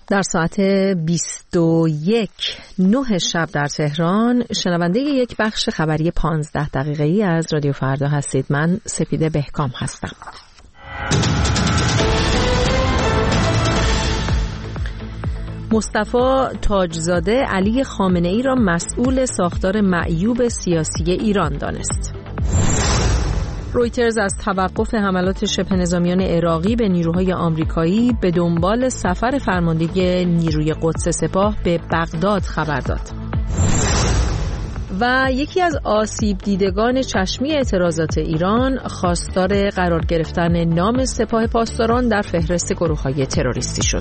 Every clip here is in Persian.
در ساعت 21:09 شب در تهران شنونده یک بخش خبری 15 دقیقه‌ای از رادیو فردا هستید. من سپیده بهکام هستم. مصطفی تاجزاده علی خامنه‌ای را مسئول ساختار معیوب سیاسی ایران دانست. رویترز از توقف حملات شبه نظامیان عراقی به نیروهای آمریکایی به دنبال سفر فرمانده نیروی قدس سپاه به بغداد خبر داد. و یکی از آسیب دیدگان چشمی اعتراضات ایران خواستار قرار گرفتن نام سپاه پاسداران در فهرست گروه‌های تروریستی شد.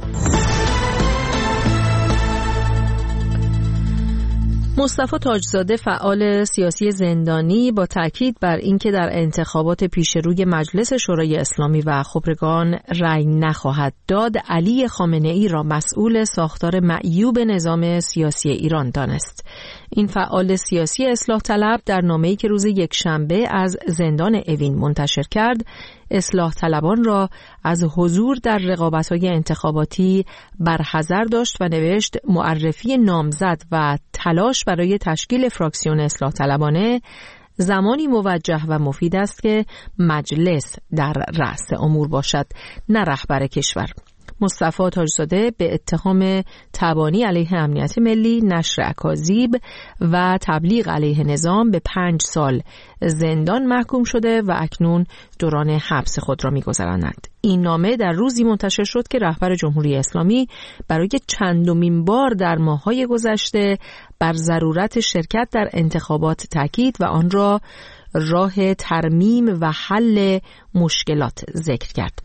مصطفی تاجزاده فعال سیاسی زندانی با تاکید بر اینکه در انتخابات پیشروی مجلس شورای اسلامی و خبرگان رأی نخواهد داد، علی خامنه‌ای را مسئول ساختار معیوب نظام سیاسی ایران دانست. این فعال سیاسی اصلاح طلب در نامه‌ای که روز یکشنبه از زندان اوین منتشر کرد، اصلاح طلبان را از حضور در رقابت‌های انتخاباتی برحذر داشت و نوشت معرفی نامزد و تلاش برای تشکیل فراکسیون اصلاح طلبانه زمانی موجه و مفید است که مجلس در رأس امور باشد، نه رهبر کشور. مصطفی تاجزاده به اتهام تبانی علیه امنیت ملی، نشر اکاذیب و تبلیغ علیه نظام به 5 سال زندان محکوم شده و اکنون دوران حبس خود را می‌گذراند. این نامه در روزی منتشر شد که رهبر جمهوری اسلامی برای چندمین بار در ماه‌های گذشته بر ضرورت شرکت در انتخابات تاکید و آن را راه ترمیم و حل مشکلات ذکر کرد.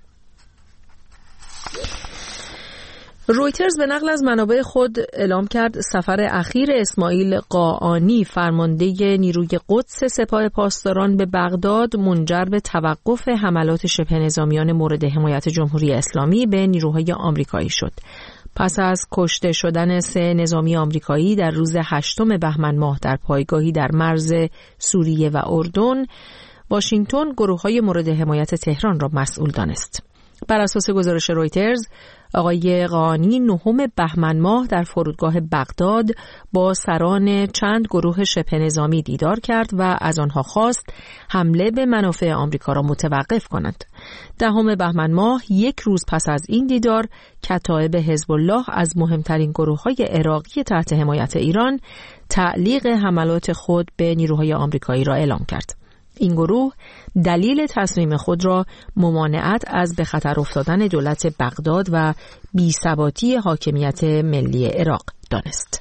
رویترز به نقل از منابع خود اعلام کرد سفر اخیر اسماعیل قاآنی فرمانده نیروی قدس سپاه پاسداران به بغداد منجر به توقف حملات شبه نظامیان مورد حمایت جمهوری اسلامی به نیروهای آمریکایی شد. پس از کشته شدن 3 نظامی آمریکایی در روز 8 بهمن ماه در پایگاهی در مرز سوریه و اردن، واشنگتن گروه‌های مورد حمایت تهران را مسئول دانست. بر اساس گزارش رویترز، آقای قاآنی 9 بهمن ماه در فرودگاه بغداد با سران چند گروه شبه نظامی دیدار کرد و از آنها خواست حمله به منافع آمریکا را متوقف کنند. 10 بهمن ماه، یک روز پس از این دیدار، کتایب حزب الله از مهمترین گروه‌های عراقی تحت حمایت ایران تعلیق حملات خود به نیروهای آمریکایی را اعلام کرد. این گروه دلیل تصمیم خود را ممانعت از به خطر افتادن دولت بغداد و بی‌ثباتی حاکمیت ملی عراق دانست.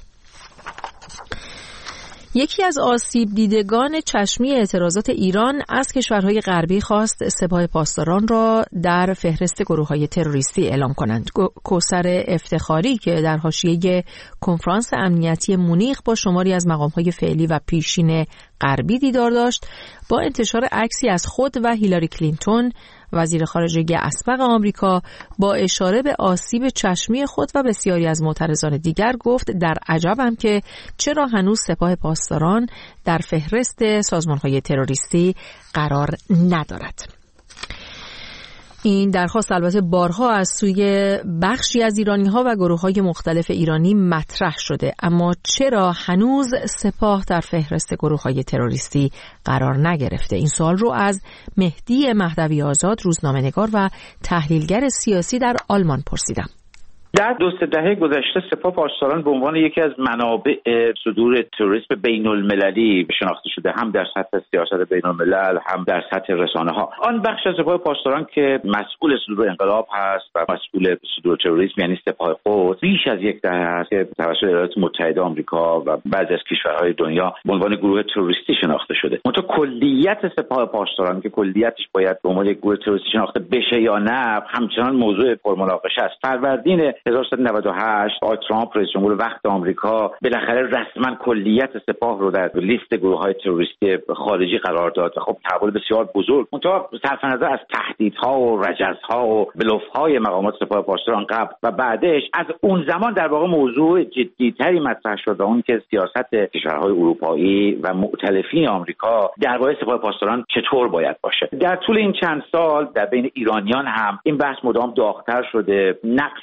یکی از آسیب دیدگان چشمی اعتراضات ایران از کشورهای غربی خواست سپاه پاسداران را در فهرست گروه‌های تروریستی اعلام کنند. کوثر افتخاری که در حاشیه کنفرانس امنیتی مونیخ با شماری از مقام‌های فعلی و پیشین غربی دیدار داشت، با انتشار عکسی از خود و هیلاری کلینتون وزیر خارجه اسبق آمریکا با اشاره به آسیب چشمی خود و بسیاری از معترضان دیگر گفت در عجبم که چرا هنوز سپاه پاسداران در فهرست سازمان‌های تروریستی قرار ندارد. این درخواست البته بارها از سوی بخشی از ایرانی‌ها و گروه‌های مختلف ایرانی مطرح شده، اما چرا هنوز سپاه در فهرست گروه‌های تروریستی قرار نگرفته؟ این سوال رو از مهدی مهدوی آزاد، روزنامه‌نگار و تحلیلگر سیاسی در آلمان پرسیدم. در 2 دهه گذشته سپاه پاسداران به عنوان یکی از منابع صدور تروریسم بین‌المللی شناخته شده، هم در سطح سیاست بین‌الملل هم در سطح رسانه‌ها. آن بخش از سپاه پاسداران که مسئول صدور انقلاب هست و مسئول صدور تروریسم یعنی سپاه قدس، بیش از 1 دهه است که توسط ایالات متحده آمریکا و بعضی از کشورهای دنیا به عنوان گروه تروریستی شناخته شده. منتها کلیت سپاه پاسداران که کلیتش باید به عنوان یک گروه تروریستی شناخته بشه یا نه، همچنان موضوع پرمناقشه است. فروردین 1998 آقای ترامپ رئیس جمهور وقت آمریکا بالاخره رسما کلیت سپاه رو در لیست گروه‌های تروریستی خارجی قرار داد و خب تحول بسیار بزرگ. منتها صرف نظر از تهدیدها و رجزها و بلوف‌های مقامات سپاه پاسداران قبل و بعدش، از اون زمان در واقع موضوع جدی‌تری مطرح شد، اون که سیاست کشورهای اروپایی و مؤتلفین آمریکا درباره سپاه پاسداران چطور باید باشه. در طول این چند سال در بین ایرانیان هم این بحث مدام داغ‌تر شده. نقش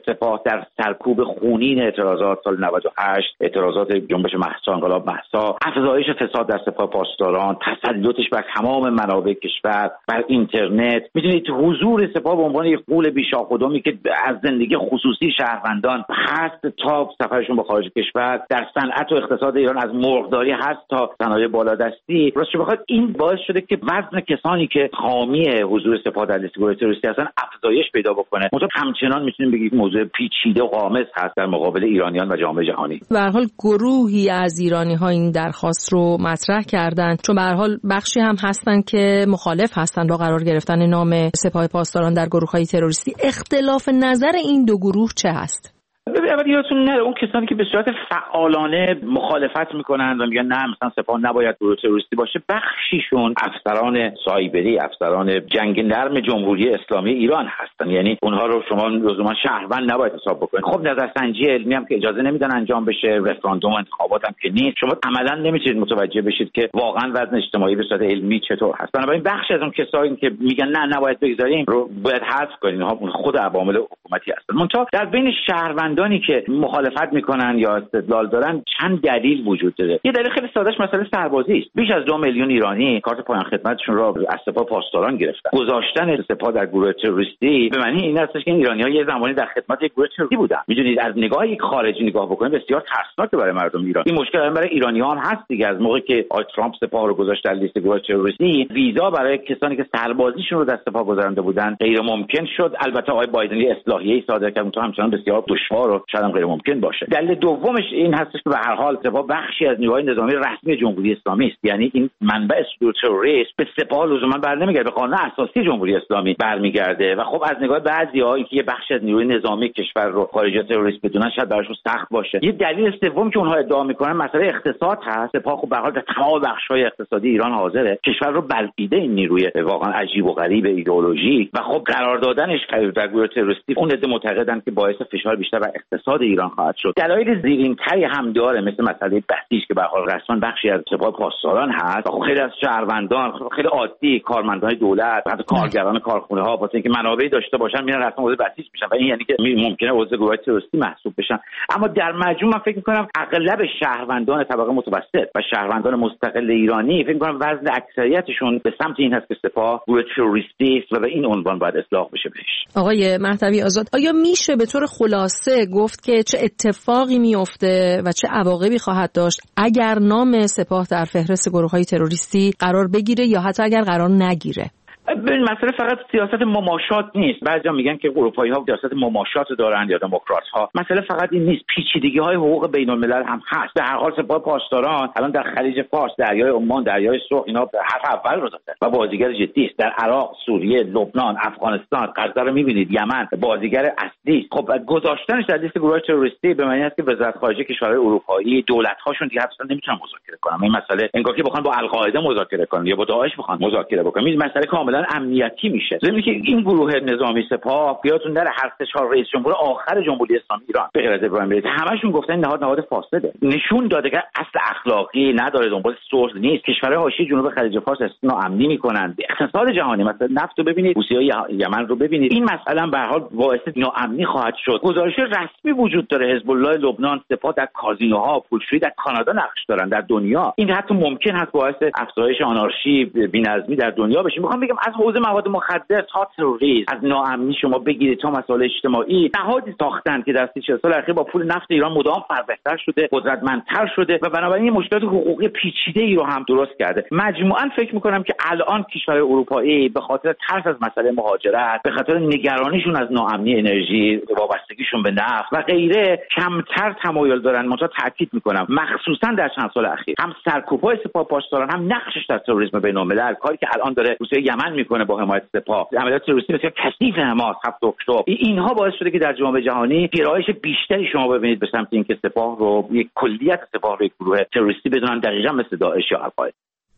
سپاه در سرکوب خونین اعتراضات سال 98، اعتراضات جنبش مهسا، انقلاب مهسا، افزایش فساد در سپاه پاسداران، تسلطش بر تمام منابع کشور، بر اینترنت، میدونید حضور سپاه به عنوان یک غول بی‌شاخ‌ودمی که از زندگی خصوصی شهروندان هست تا سفرشون به خارج کشور، در صنعت و اقتصاد ایران از مرغداری هست تا صنایع بالادستی. راستش بخواد این باعث شده که وزن کسانی که حامی حضور سپاه در لیست گروه تروریستی هستن افزایش پیدا بکنه. مثلا همچنان میتونیم بگیم موضوع پیچیده و غامض هست در مقابل ایرانیان و جامعه جهانی. به هر حال گروهی از ایرانی‌ها این درخواست رو مطرح کردند، چون به هر حال بخشی هم هستن که مخالف هستن با قرار گرفتن نام سپاه پاسداران در گروه‌های تروریستی. اختلاف نظر این دو گروه چه هست؟ اول یادتون نره اون کسانی که به صورت فعالانه مخالفت میکنن و میگن نه مثلا سپاه نباید گروه تروریستی باشه، بخشیشون افسران سایبری، افسران جنگ نرم جمهوری اسلامی ایران هستن. یعنی اونها رو شما لزوما شهروند نباید حساب بکنید. خب نظرسنجی علمی هم که اجازه نمیدن انجام بشه، رفراندوم انتخابات هم که نیست، شما عملا نمیتونید متوجه بشید که واقعا وزن اجتماعی به صورت علمی چطور هست. بنابراین بخشی از اون کسایی که میگن نه نباید بگذاریم رو باید حذف کنید. اینها خود عوامل حکومتی هستن. منتها در بین شهروندانی که مخالفت میکنن یا استدلال دارن چند دلیل وجود داره. یه دلیل خیلی سادهش مسئله سربازی است. بیش از 2 میلیون ایرانی کارت پایان خدمتشون رو از سپاه پاسداران گرفتن. گذاشتن سپاه در گروه تروریستی به معنی این است که این ایرانی‌ها یه زمانی در خدمت یک گروه تروریستی بودن. میدونید از نگاه یک خارجی نگاه بکنید بسیار ترسناکه برای مردم ایران. این مشکل برای ایرانی‌ها هم هست دیگه. از موقعی که آقای ترامپ سپاه رو گذاشت در لیست گروه تروریستی، ویزا برای کسانی که سربازیشون رو در سپاه گذرانده بودن غیر ممکن شد. البته آقای بایدن اصلاحیه‌ای صادر کرد که همچنان بسیار دشوار و شاید غیر ممکن باشه. دلیل دومش این هستش که به هر حال سپاه بخشی از نیروهای نظامی رسمی جمهوری اسلامی است. یعنی این منبع صدور تروریسم به سپاه لزوما برنمیگرده، به قانون اساسی جمهوری اسلامی برمیگرده و خب از نگاه بعضی‌ها اینکه یه بخشی از نیروی نظامی کشور رو خارجی تروریست بدونن شاید براشون سخت باشه. یه دلیل سوم که اونها ادعا میکنن مسئله اقتصاد هست. سپاه خب به هر حال در تمام بخش‌های اقتصادی ایران حاضره. کشور رو بلعیده این نیروی واقعا عجیب و غریب ایدئولوژیک و خب قرار دادنش در گروه تروریستی اون عده معتقدن که باعث فشار بیشتر بر اقتصاد ایران خواهد شد. دلایل زیرین‌تری هم داره، مثل مسئله بسیج که به هر حال رسما بخشی از سپاه پاسداران هست. خب خیلی از شهروندان خیلی عادی، کارمندان دولت، حتی کارگران کارخونه‌ها واسه اینکه منابعی داشته باشن میرن رسما عضو بسیج میشن و این یعنی که ممکنه عضو گروه تروریستی محسوب بشن. اما در مجموع من فکر می‌کنم اغلب شهروندان طبقه متوسط و شهروندان مستقل ایرانی فکر می‌کنم وزن اکثریتشون به سمت این هست که سپاه گروه تروریستی است و به این عنوان باید اصلاح بشه بهش. آقای مهدوی آزاد، آیا میشه به طور خلاصه گفت که چه اتفاقی میفته و چه عواقبی خواهد داشت اگر نام سپاه در فهرست گروه‌های تروریستی قرار بگیره یا حتی اگر قرار نگیره؟ ببین مسئله فقط سیاست مماشات نیست. بعضیا میگن که اروپایی‌ها سیاست مماشات دارن یا دموکرات‌ها. مسئله فقط این نیست، پیچیدگی‌های حقوق بین‌الملل هم هست. در هر حال سپاه پاسداران الان در خلیج فارس، دریای عمان، دریای سرخ اینا حرف اول رو زدن و بازیگر جدی است. در عراق، سوریه، لبنان، افغانستان، غزه رو می‌بینید، یمن بازیگر اصلی است. خب گذاشتنش در لیست گروه تروریستی به معنی است که وزارت خارجه کشورهای اروپایی دولت‌هاشون دیگه اصلا نمی‌تونن مذاکره کنن. این مسئله انگار که بخوان با القاعده مذاکره کنن یا با داعش بخوان مذاکره بکنن. این مسئله کاملا امنیتی میشه. زمینی که این گروه نظامی سپاه بیاتون نره هر 3-4 رئیس جمهور آخر جمهوری اسلامی ایران به غیر از ابراهیم رئیسی همشون گفتن نهاد فاسده. نشون داده که اصل اخلاقی نداره، دنبال صلح نیست. کشورهای حاشیه جنوب خلیج فارس ناامنی میکنن. اقتصاد جهانی مثلا نفت رو ببینید، روسیه یمن رو ببینید. این مسئله به هر حال باعث ناامنی خواهد شد. گزارش رسمی وجود داره حزب الله لبنان سپاه در کازینوها، پولشویی در کانادا نقش دارن در دنیا. این حتی ممکن است باعث افزایش آنارشی، بی‌نظمی در دنیا بشه. میخوام بگم از حوزه مواد مخدر تا تروریسم، از ناامنی شما بگیرید تا مسائل اجتماعی، نهادی ساختن که در 30 سال اخیر با پول نفت ایران مدام فربهتر شده، قدرتمندتر شده و بنابراین مشکلات حقوقی پیچیده‌ای رو هم درست کرده. مجموعاً فکر می‌کنم که الان کشورهای اروپایی به خاطر ترس از مسئله مهاجرت، به خاطر نگرانیشون از ناامنی انرژی، وابستگیشون به نفت و غیره کمتر تمایل دارن. منتها تاکید می‌کنم مخصوصاً در چند سال اخیر هم سرکوب‌های سپاه پاسداران هم نقشش در تروریسم بین‌الملل، کاری که الان داره روسیه یمن می‌کنه با حمایت سپاه، عملیات تروریستی بسیار کثیف حماس 7 اکتبر، اینها باعث شده که در جامعه جهانی گرایش بیشتری شما ببینید به سمت اینکه سپاه رو یک کلیت سپاه رو یک گروه تروریستی بدونن، دقیقاً مثل داعش یا القاعده.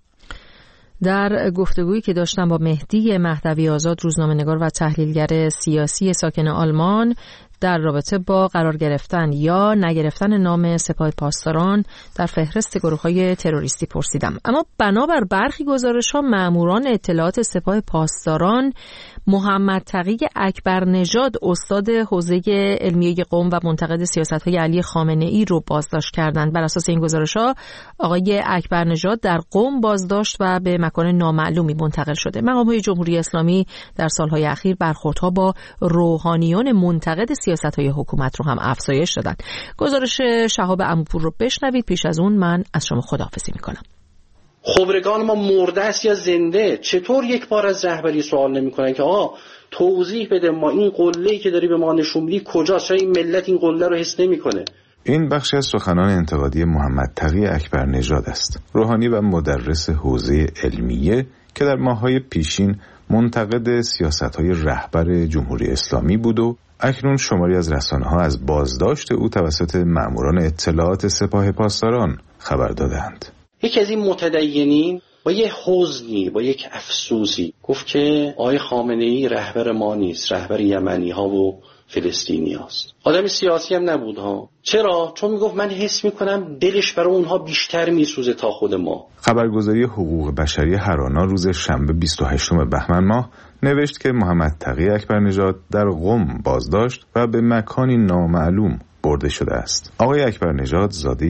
در گفتگویی که داشتم با مهدی مهدوی آزاد، روزنامه‌نگار و تحلیلگر سیاسی ساکن آلمان، در رابطه با قرار گرفتن یا نگرفتن نام سپاه پاسداران در فهرست گروه‌های تروریستی پرسیدم. اما بنابر برخی گزارش‌ها مأموران اطلاعات سپاه پاسداران محمد تقی اکبرنژاد استاد حوزه علمیه قم و منتقد سیاست‌های علی خامنه‌ای رو بازداشت کردند. بر اساس این گزارش‌ها آقای اکبرنژاد در قم بازداشت و به مکان نامعلومی منتقل شده. مقام‌های جمهوری اسلامی در سال‌های اخیر برخوردها با روحانیون منتقد سیاست‌های حکومت رو هم افزایش دادن. گزارش شهاب عموپور رو بشنوید. پیش از اون من از شما خداحافظی می‌کنم. خبرگان ما مرده است یا زنده؟ چطور یک بار از رهبری سوال نمی‌کنن که توضیح بده ما این قله‌ای که داری به ما نشون میدی کجاست؟ چرا این ملت این قله رو حس نمی‌کنه؟ این بخشی از سخنان انتقادی محمد تقی اکبرنژاد است، روحانی و مدرس حوزه علمیه که در ماه‌های پیشین منتقد سیاست‌های رهبر جمهوری اسلامی بود و اکنون شماری از رسانه‌ها از بازداشت او توسط مأموران اطلاعات سپاه پاسداران خبر دادند. یکی از این متدینین با یه حزنی، با یک افسوسی گفت که آقای خامنه‌ای رهبر ما نیست، رهبر یمنی‌ها و فلسطینی‌هاست. آدم سیاسی هم نبود ها. چرا؟ چون میگفت من حس میکنم دلش برای اونها بیشتر میسوزه تا خود ما. خبرگزاری حقوق بشری هرانا روز شنبه 28 بهمن ماه نوشت که محمد تقی اکبرنژاد در قم بازداشت و به مکانی نامعلوم برده شده است. آقای اکبرنژاد زاده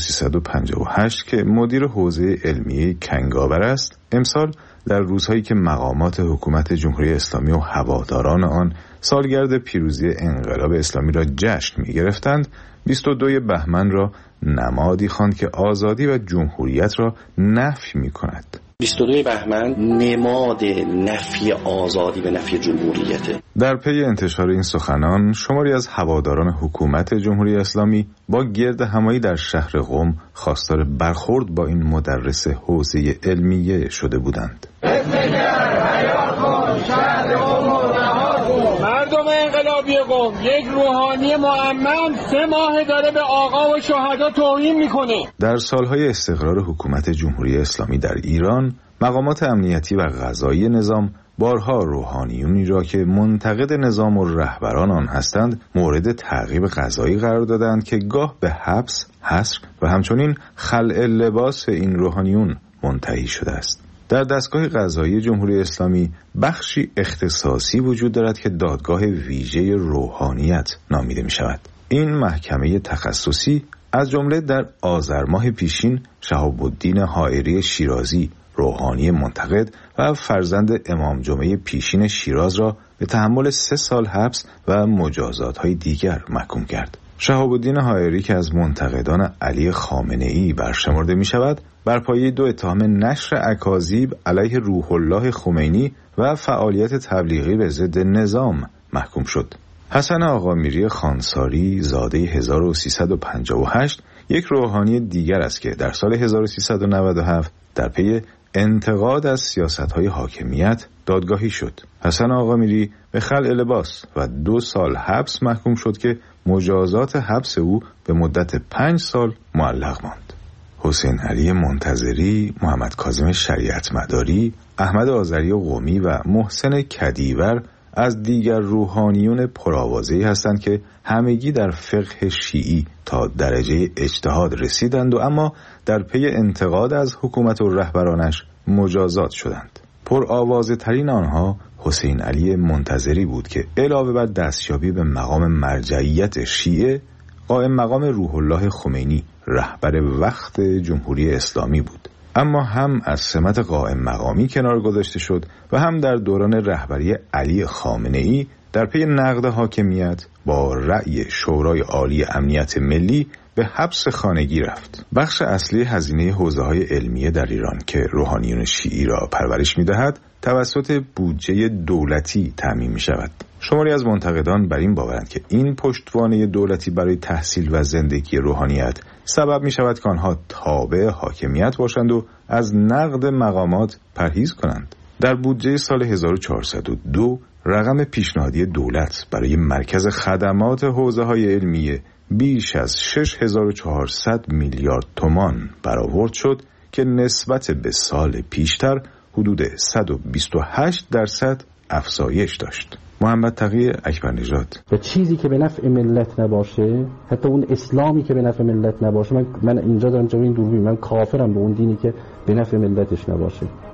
1358 که مدیر حوزه علمیه کنگاور است، امسال در روزهایی که مقامات حکومت جمهوری اسلامی و هواداران آن سالگرد پیروزی انقلاب اسلامی را جشن می‌گرفتند، 22 بهمن را نمادی خواند که آزادی و جمهوریت را نفی می‌کند. 22 بهمن نماد نفی آزادی و نفی جمهوریته. در پی انتشار این سخنان شماری از هواداران حکومت جمهوری اسلامی با گرد همایی در شهر قم خواستار برخورد با این مدرس حوزه علمیه شده بودند. مردم انقلابی قم، یک روحانی معمم 3 ماه داره به آقا و شهدا توهین میکنه. در سالهای استقرار حکومت جمهوری اسلامی در ایران، مقامات امنیتی و قضایی نظام بارها روحانیونی را که منتقد نظام و رهبران آن هستند مورد تعقیب قضایی قرار دادند که گاه به حبس، حصر و همچنین خلع لباس این روحانیون منتهی شده است. در دستگاه قضایی جمهوری اسلامی بخشی اختصاصی وجود دارد که دادگاه ویژه روحانیت نامیده می شود. این محکمه تخصصی از جمله در آذر ماه پیشین شهاب الدین حائری شیرازی، روحانی منتقد و فرزند امام جمعه پیشین شیراز را به تحمل 3 سال حبس و مجازات‌های دیگر محکوم کرد. شهاب الدین حائری که از منتقدان علی خامنه‌ای برشمرده می شود، بر پایه 2 اتهام نشر اکاذیب علیه روح الله خمینی و فعالیت تبلیغی به ضد نظام محکوم شد. حسن آقامیری خانساری زاده 1358 یک روحانی دیگر است که در سال 1397 در پی انتقاد از سیاست‌های حاکمیت دادگاهی شد. حسن آقامیری به خلع لباس و 2 سال حبس محکوم شد که مجازات حبس او به مدت 5 سال معلق ماند. حسین علی منتظری، محمد کاظم شریعت مداری، احمد آذری قمی و محسن کدیور از دیگر روحانیون پرآوازه‌ای هستند که همگی در فقه شیعی تا درجه اجتهاد رسیدند و اما در پی انتقاد از حکومت و رهبرانش مجازات شدند. پرآوازه ترین آنها حسین علی منتظری بود که علاوه بر دستیابی به مقام مرجعیت شیعه، قائم مقام روح الله خمینی رهبر وقت جمهوری اسلامی بود. اما هم از سمت قائم مقامی کنار گذاشته شد و هم در دوران رهبری علی خامنه‌ای در پی نقد حاکمیت با رأی شورای عالی امنیت ملی به حبس خانگی رفت. بخش اصلی هزینه حوزه‌های علمیه در ایران که روحانیون شیعی را پرورش می‌دهد توسط بودجه دولتی تامین می‌شود. شماری از منتقدان بر این باورند که این پشتوانه دولتی برای تحصیل و زندگی روحانیت سبب می‌شود که آنها تابع حاکمیت باشند و از نقد مقامات پرهیز کنند. در بودجه سال 1402 رقم پیشنهادی دولت برای مرکز خدمات حوزه‌های علمیه بیش از 6400 میلیارد تومان برآورد شد که نسبت به سال پیشتر حدود 128% افزایش داشت. محمد تقی اکبرنژاد: و چیزی که به نفع ملت نباشه، حتی اون اسلامی که به نفع ملت نباشه، من اینجا دارم جلوی این دوربین، من کافرم به اون دینی که به نفع ملتش نباشه.